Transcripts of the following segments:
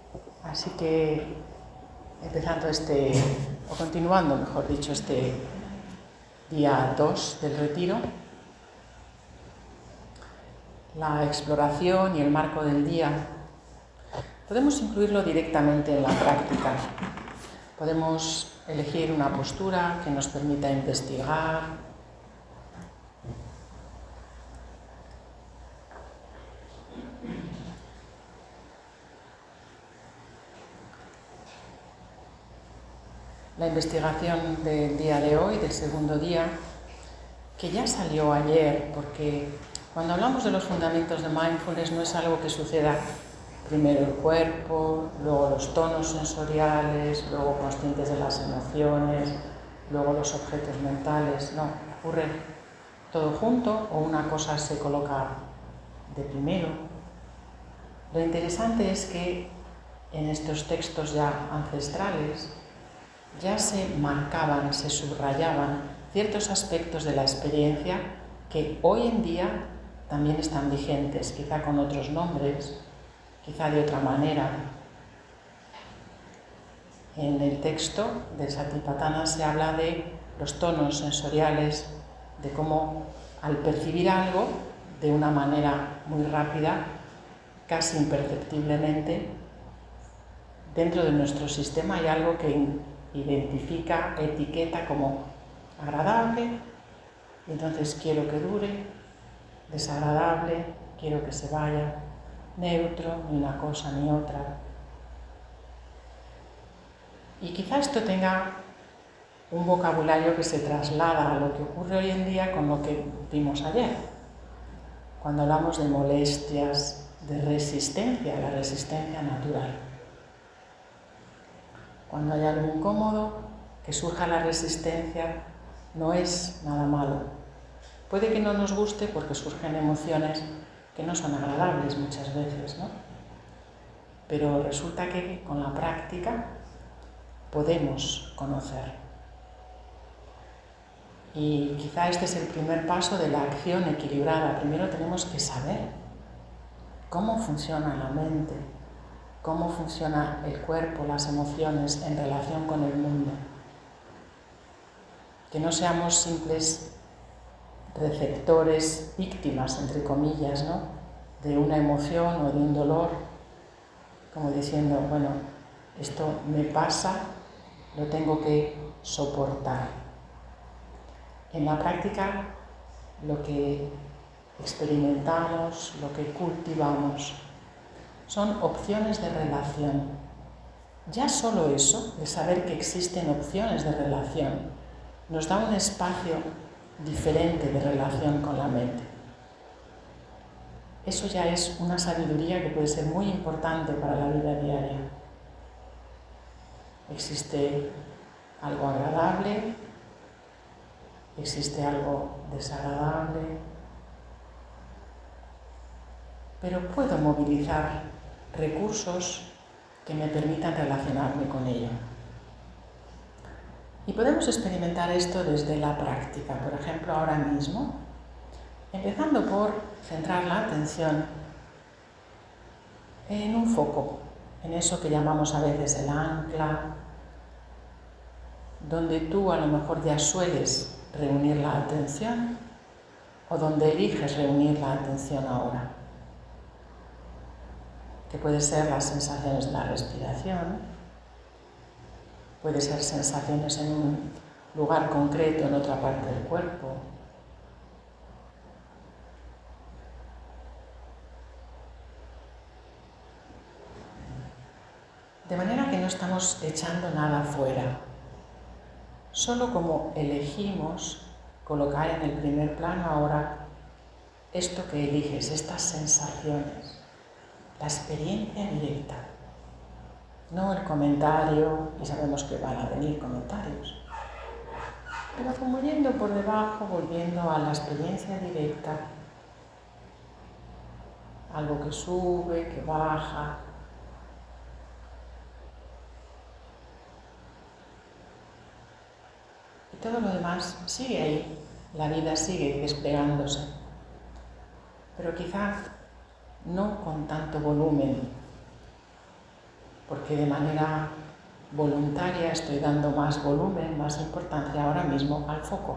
Así que, empezando o continuando, mejor dicho, este día 2 del retiro, la exploración y el marco del día, podemos incluirlo directamente en la práctica. Podemos elegir una postura que nos permita investigar, la investigación del día de hoy, del segundo día, que ya salió ayer, porque cuando hablamos de los fundamentos de mindfulness no es algo que suceda primero el cuerpo, luego los tonos sensoriales, luego conscientes de las emociones, luego los objetos mentales. No, ocurre todo junto o una cosa se coloca de primero. Lo interesante es que en estos textos ya ancestrales ya se marcaban, se subrayaban ciertos aspectos de la experiencia que hoy en día también están vigentes, quizá con otros nombres, quizá de otra manera. En el texto de Satipatthana se habla de los tonos sensoriales, de cómo al percibir algo de una manera muy rápida, casi imperceptiblemente, dentro de nuestro sistema hay algo que identifica, etiqueta como agradable, y entonces quiero que dure, desagradable, quiero que se vaya, neutro, ni una cosa ni otra. Y quizá esto tenga un vocabulario que se traslada a lo que ocurre hoy en día con lo que vimos ayer, cuando hablamos de molestias, de resistencia, la resistencia natural. Cuando hay algo incómodo, que surja la resistencia, no es nada malo. Puede que no nos guste porque surgen emociones que no son agradables muchas veces, ¿no? Pero resulta que con la práctica podemos conocer. Y quizá este es el primer paso de la acción equilibrada. Primero tenemos que saber cómo funciona la mente, cómo funciona el cuerpo, las emociones en relación con el mundo. Que no seamos simples receptores, víctimas, entre comillas, ¿no?, de una emoción o de un dolor, como diciendo, bueno, esto me pasa, lo tengo que soportar. En la práctica, lo que experimentamos, lo que cultivamos, son opciones de relación. Ya solo eso, el saber que existen opciones de relación, nos da un espacio diferente de relación con la mente. Eso ya es una sabiduría que puede ser muy importante para la vida diaria. Existe algo agradable, existe algo desagradable, pero puedo movilizar recursos que me permitan relacionarme con ello. Y podemos experimentar esto desde la práctica, por ejemplo, ahora mismo, empezando por centrar la atención en un foco, en eso que llamamos a veces el ancla, donde tú a lo mejor ya sueles reunir la atención o donde eliges reunir la atención ahora, que puede ser las sensaciones de la respiración, puede ser sensaciones en un lugar concreto, en otra parte del cuerpo. De manera que no estamos echando nada fuera, solo como elegimos colocar en el primer plano ahora esto que eliges, estas sensaciones, la experiencia directa. No el comentario, y sabemos que van a venir comentarios, pero como yendo por debajo, volviendo a la experiencia directa, algo que sube, que baja. Y todo lo demás sigue ahí, la vida sigue desplegándose, pero quizá no con tanto volumen, porque de manera voluntaria estoy dando más volumen, más importancia ahora mismo al foco.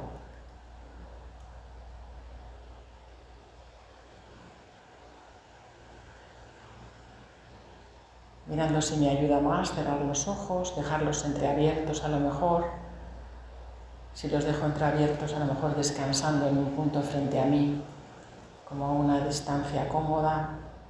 Mirando si me ayuda más cerrar los ojos, dejarlos entreabiertos a lo mejor. Si los dejo entreabiertos, a lo mejor descansando en un punto frente a mí, como a una distancia cómoda.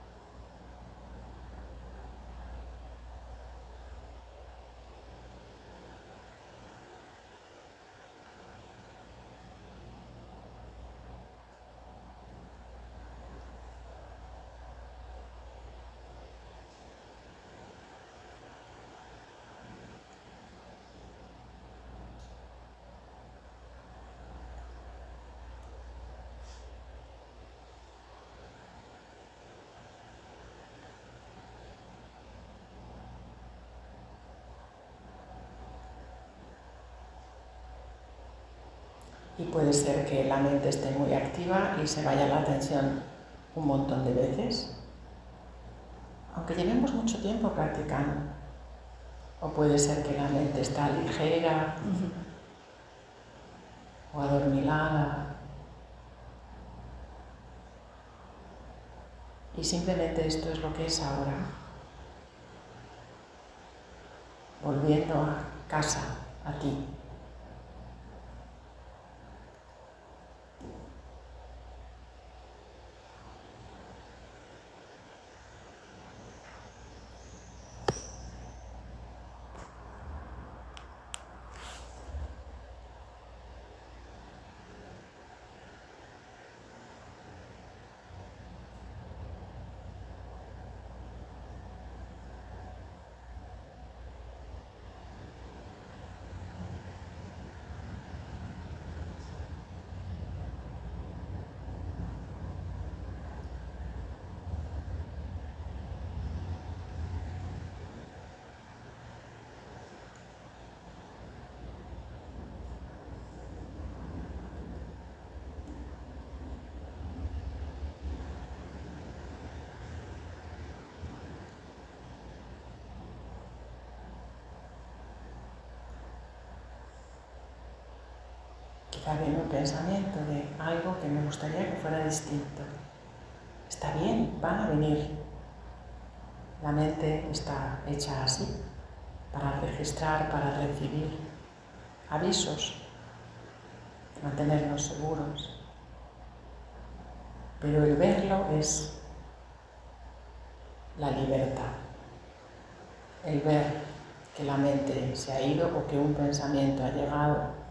Y puede ser que la mente esté muy activa y se vaya la atención un montón de veces, aunque llevemos mucho tiempo practicando. O puede ser que la mente está ligera o adormilada. Y simplemente esto es lo que es ahora. Volviendo a casa, a ti. Quizá viene un pensamiento de algo que me gustaría que fuera distinto. Está bien, van a venir. La mente está hecha así, para registrar, para recibir avisos, mantenernos seguros. Pero el verlo es la libertad. El ver que la mente se ha ido o que un pensamiento ha llegado.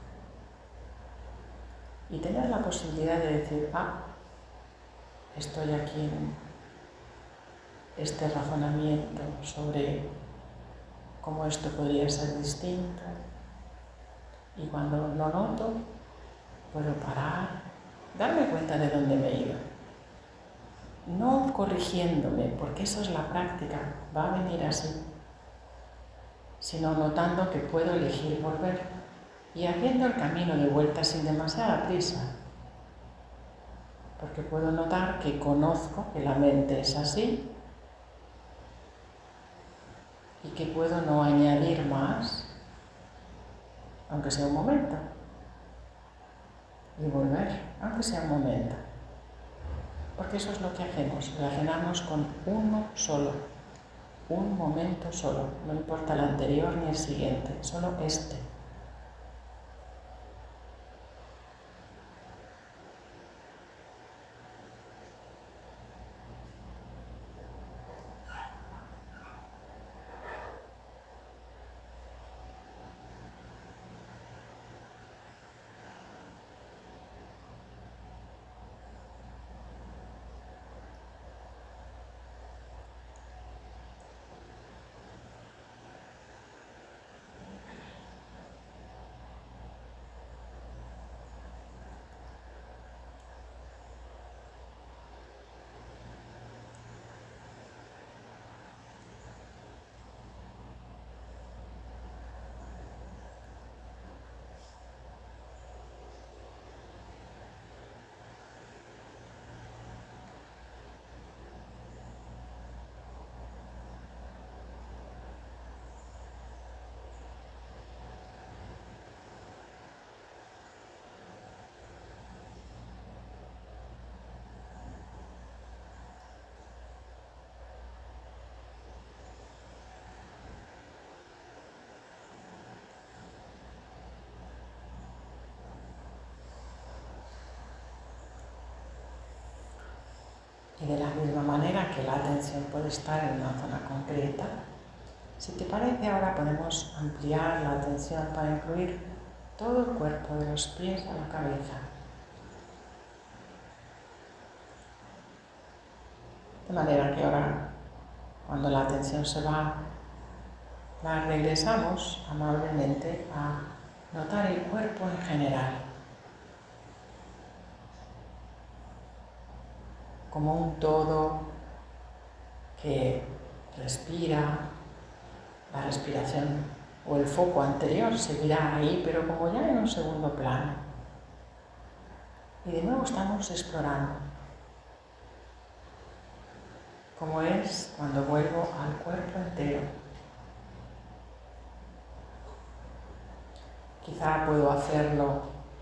Y tener la posibilidad de decir, estoy aquí en este razonamiento sobre cómo esto podría ser distinto. Y cuando lo noto, puedo parar, darme cuenta de dónde me he ido. No corrigiéndome, porque eso es la práctica, va a venir así, sino notando que puedo elegir volver y haciendo el camino de vuelta sin demasiada prisa, porque puedo notar que conozco que la mente es así y que puedo no añadir más, aunque sea un momento, y volver, aunque sea un momento. Porque eso es lo que hacemos, relacionarnos con uno solo, un momento solo, no importa el anterior ni el siguiente, solo este. Y de la misma manera que la atención puede estar en una zona concreta, si te parece ahora podemos ampliar la atención para incluir todo el cuerpo, de los pies a la cabeza. De manera que ahora, cuando la atención se va, la regresamos amablemente a notar el cuerpo en general, como un todo que respira. La respiración o el foco anterior seguirá ahí, pero como ya en un segundo plano. Y de nuevo estamos explorando cómo es cuando vuelvo al cuerpo entero. Quizá puedo hacerlo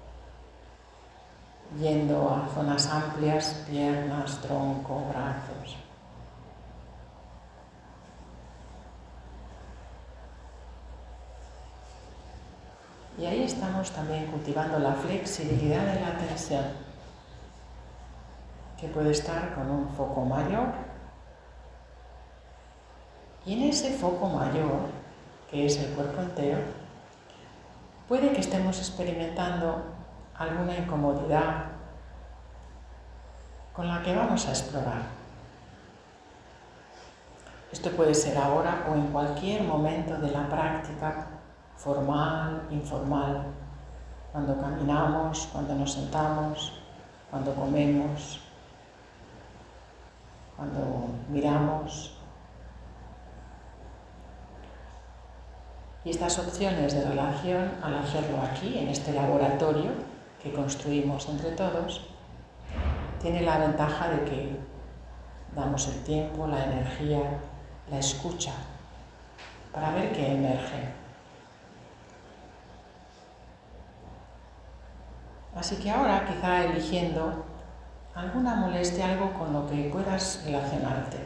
yendo a zonas amplias, piernas, tronco, brazos. Y ahí estamos también cultivando la flexibilidad de la atención, que puede estar con un foco mayor. Y en ese foco mayor, que es el cuerpo entero, puede que estemos experimentando alguna incomodidad con la que vamos a explorar. Esto puede ser ahora o en cualquier momento de la práctica, formal, informal, cuando caminamos, cuando nos sentamos, cuando comemos, cuando miramos. Y estas opciones de relación, al hacerlo aquí, en este laboratorio que construimos entre todos, tiene la ventaja de que damos el tiempo, la energía, la escucha, para ver qué emerge. Así que ahora, quizá eligiendo alguna molestia, algo con lo que puedas relacionarte.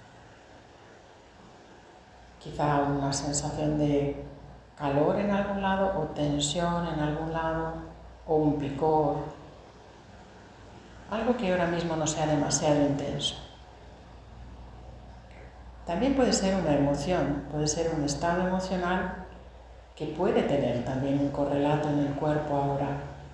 Quizá una sensación de calor en algún lado, o tensión en algún lado, o un picor. Algo que ahora mismo no sea demasiado intenso. También puede ser una emoción, puede ser un estado emocional que puede tener también un correlato en el cuerpo ahora.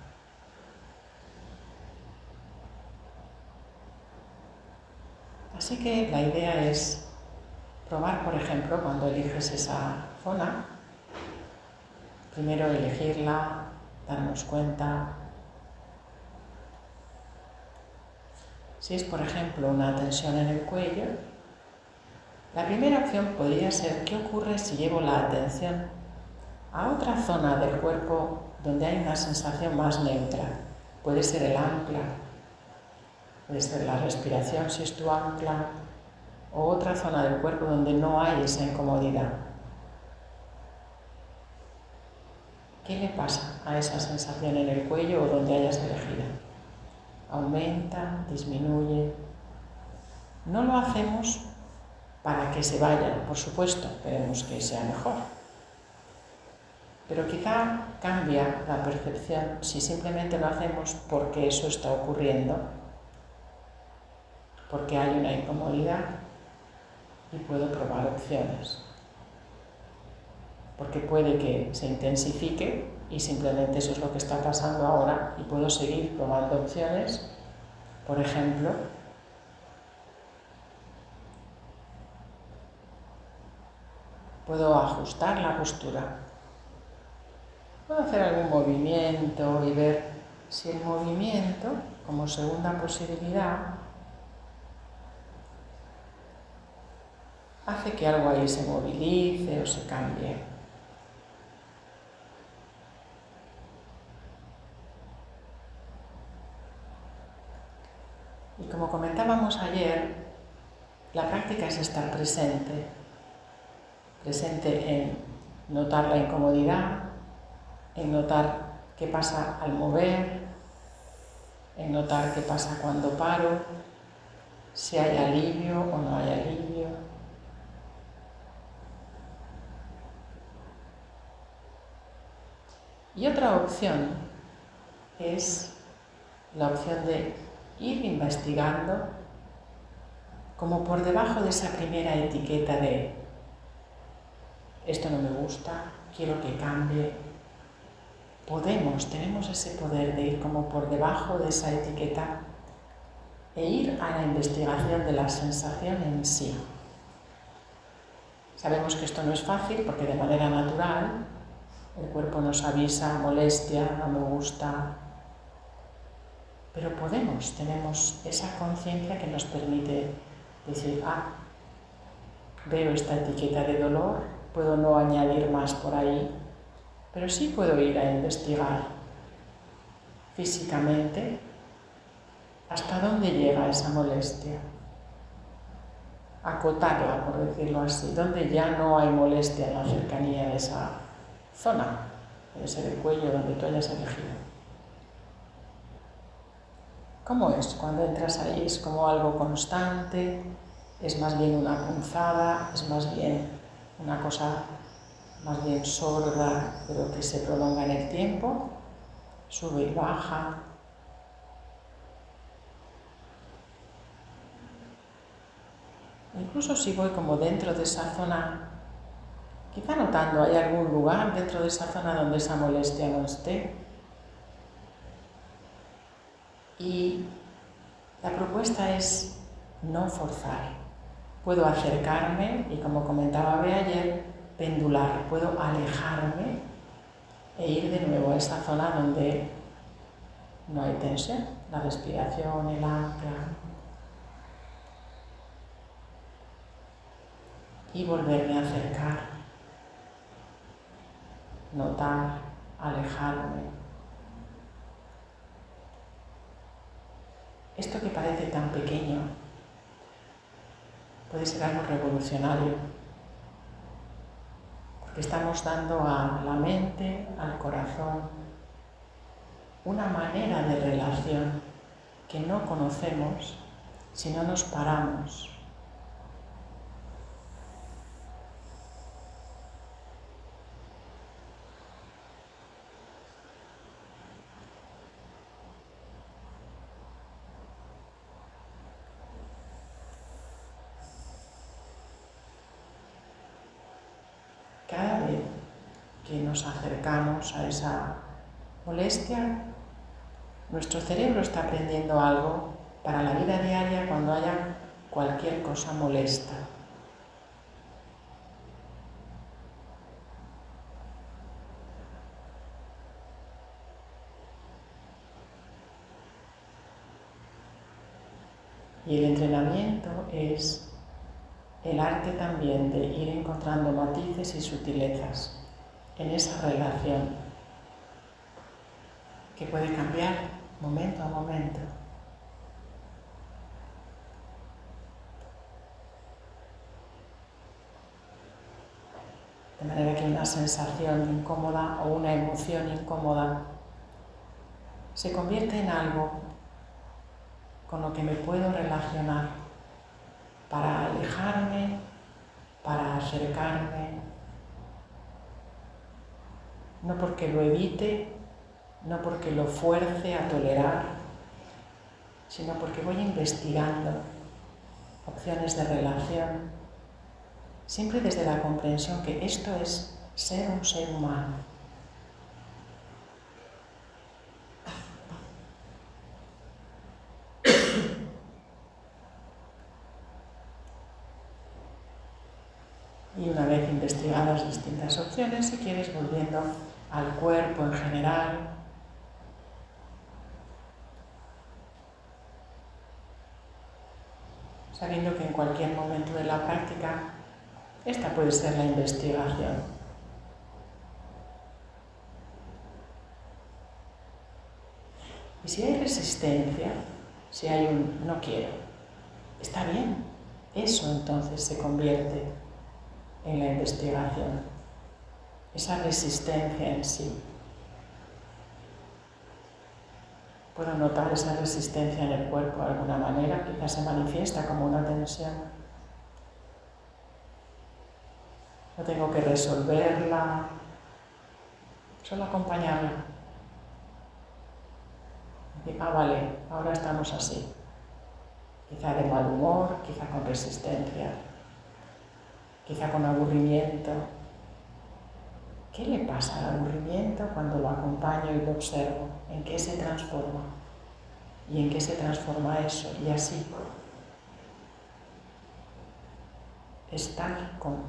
Así que la idea es probar, por ejemplo, cuando eliges esa zona, primero elegirla, darnos cuenta. Si es, por ejemplo, una tensión en el cuello, la primera opción podría ser ¿qué ocurre si llevo la atención a otra zona del cuerpo donde hay una sensación más neutra? Puede ser el ancla, puede ser la respiración si es tu ancla, o otra zona del cuerpo donde no hay esa incomodidad. ¿Qué le pasa a esa sensación en el cuello o donde hayas elegido? ¿Aumenta? ¿Disminuye? No lo hacemos para que se vaya, por supuesto, queremos que sea mejor. Pero quizá cambia la percepción si simplemente lo hacemos porque eso está ocurriendo, porque hay una incomodidad y puedo probar opciones. Porque puede que se intensifique y simplemente eso es lo que está pasando ahora y puedo seguir probando opciones. Por ejemplo, puedo ajustar la postura. Puedo hacer algún movimiento y ver si el movimiento, como segunda posibilidad, hace que algo ahí se movilice o se cambie. Y como comentábamos ayer, la práctica es estar presente en notar la incomodidad, en notar qué pasa al mover, en notar qué pasa cuando paro, si hay alivio o no hay alivio. Y otra opción es la opción de ir investigando como por debajo de esa primera etiqueta de esto no me gusta, quiero que cambie. Tenemos ese poder de ir como por debajo de esa etiqueta e ir a la investigación de la sensación en sí. Sabemos que esto no es fácil porque de manera natural el cuerpo nos avisa molestia, no me gusta, pero tenemos esa conciencia que nos permite decir, veo esta etiqueta de dolor, puedo no añadir más por ahí, pero sí puedo ir a investigar físicamente hasta dónde llega esa molestia, acotarla, por decirlo así, donde ya no hay molestia en la cercanía de esa zona, puede ser el cuello donde tú hayas elegido. ¿Cómo es cuando entras ahí? ¿Es como algo constante? ¿Es más bien una punzada? ¿Es más bien una cosa más bien sorda, pero que se prolonga en el tiempo? ¿Sube y baja? Incluso si voy como dentro de esa zona, quizá notando, ¿hay algún lugar dentro de esa zona donde esa molestia no esté? Y la propuesta es no forzar. Puedo acercarme y, como comentaba Bea ayer, pendular. Puedo alejarme e ir de nuevo a esa zona donde no hay tensión, la respiración, el ancla. Y volverme a acercar, notar, alejarme. Esto que parece tan pequeño puede ser algo revolucionario, porque estamos dando a la mente, al corazón, una manera de relación que no conocemos si no nos paramos. Cada vez que nos acercamos a esa molestia, nuestro cerebro está aprendiendo algo para la vida diaria cuando haya cualquier cosa molesta. Y el entrenamiento es el arte también de ir encontrando matices y sutilezas en esa relación que puede cambiar momento a momento. De manera que una sensación incómoda o una emoción incómoda se convierte en algo con lo que me puedo relacionar para alejarme, para acercarme, no porque lo evite, no porque lo fuerce a tolerar, sino porque voy investigando opciones de relación, siempre desde la comprensión que esto es ser un ser humano. Y una vez investigadas distintas opciones, si quieres, volviendo al cuerpo en general, sabiendo que en cualquier momento de la práctica esta puede ser la investigación. Y si hay resistencia, si hay un no quiero, está bien, eso entonces se convierte en la investigación, esa resistencia en sí. Puedo notar esa resistencia en el cuerpo de alguna manera, quizás se manifiesta como una tensión. No tengo que resolverla, solo acompañarla. Decir, vale, ahora estamos así. quizá de mal humor, quizá con resistencia, quizá con aburrimiento. ¿Qué le pasa al aburrimiento cuando lo acompaño y lo observo? ¿En qué se transforma? ¿Y en qué se transforma eso? Y así, estar con.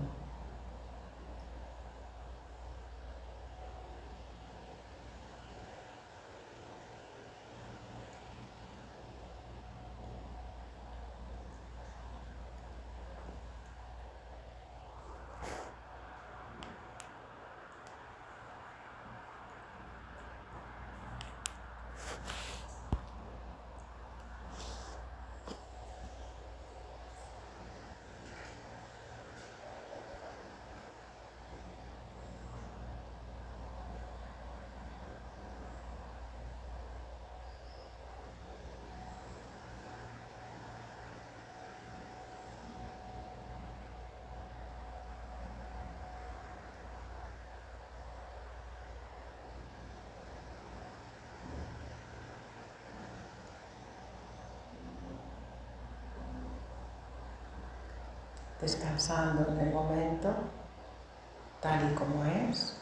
Descansando en el momento, tal y como es.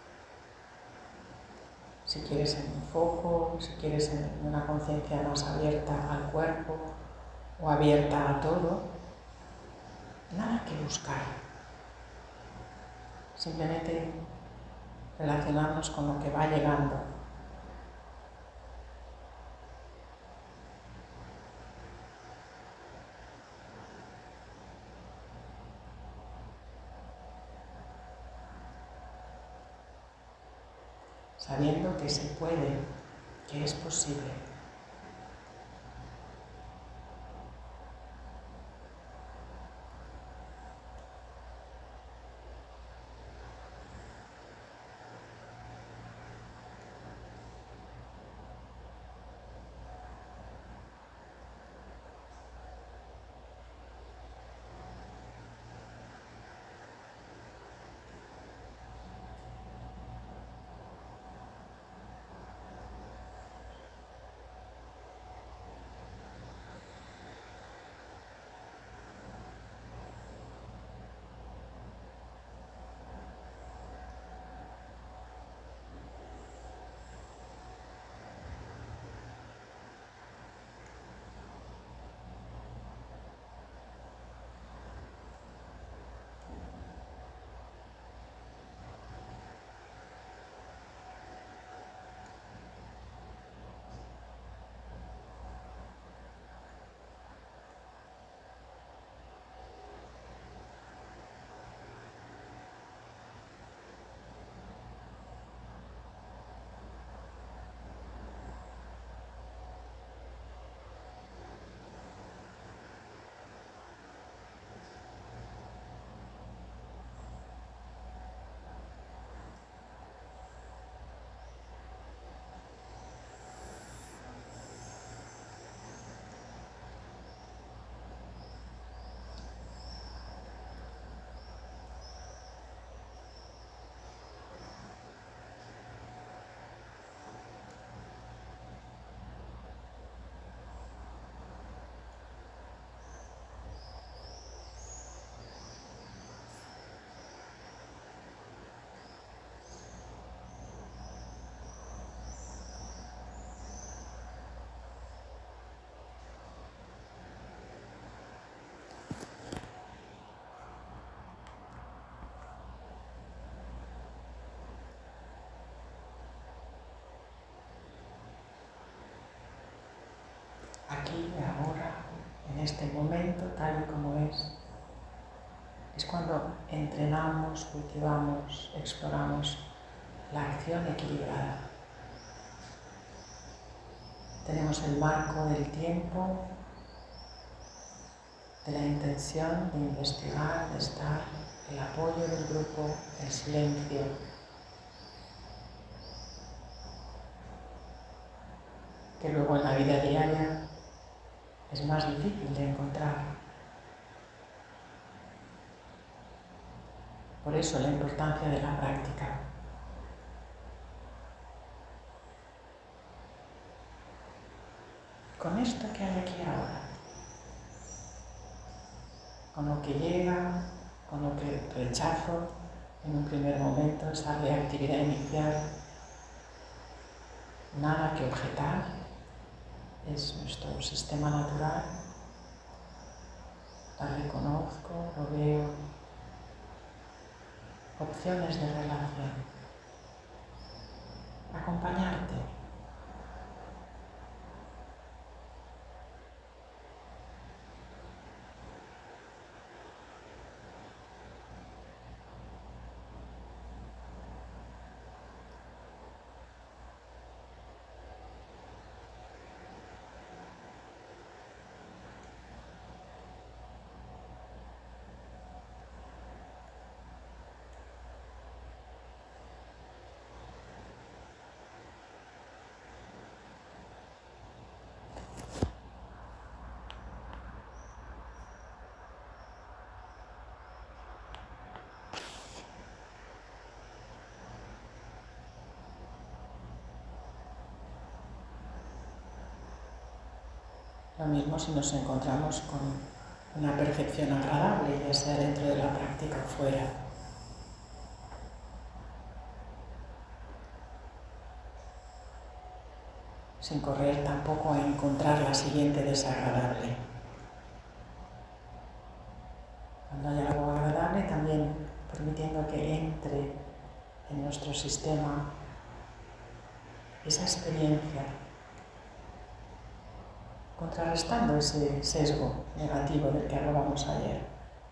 Si quieres en un foco, si quieres en una conciencia más abierta al cuerpo o abierta a todo, nada que buscar. Simplemente relacionarnos con lo que va llegando. Sabiendo que se puede, que es posible. Aquí, ahora, en este momento, tal y como es cuando entrenamos, cultivamos, exploramos la acción equilibrada. Tenemos el marco del tiempo, de la intención de investigar, de estar, el apoyo del grupo, el silencio. Que luego en la vida diaria es más difícil de encontrar. Por eso la importancia de la práctica. Con esto que hay aquí ahora, con lo que llega, con lo que rechazo en un primer momento, esa reactividad inicial. Nada que objetar, es nuestro sistema natural. La reconozco, lo veo. Opciones de relación. Acompañarte. Lo mismo si nos encontramos con una percepción agradable, ya sea dentro de la práctica o fuera. Sin correr tampoco a encontrar la siguiente desagradable. Cuando hay algo agradable, también permitiendo que entre en nuestro sistema esa experiencia, contrarrestando ese sesgo negativo del que hablábamos ayer.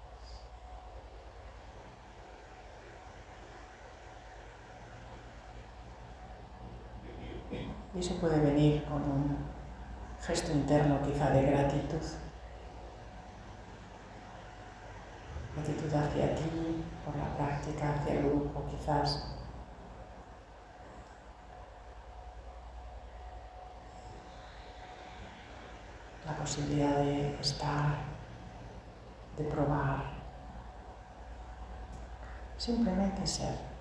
Y eso puede venir con un gesto interno quizá de gratitud. Gratitud hacia ti, por la práctica, hacia el grupo quizás. La posibilidad de estar, de probar, simplemente ser.